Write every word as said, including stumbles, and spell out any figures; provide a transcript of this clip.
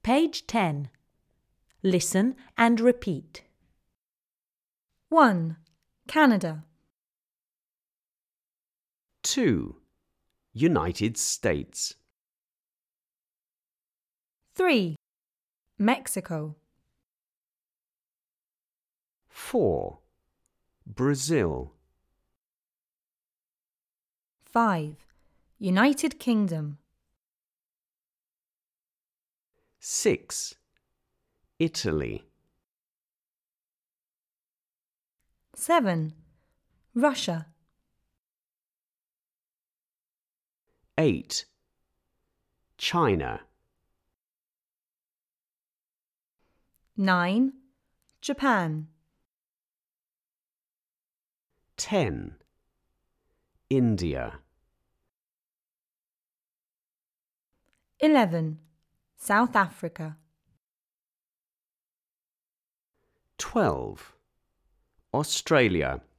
Page ten. Listen and repeat. one. Canada. two. United States. three. Mexico. four. Brazil. five. United Kingdom. six. Italy. seven. Russia. eight. China. nine. Japan. ten. India. eleven. South Africa. twelve. Australia.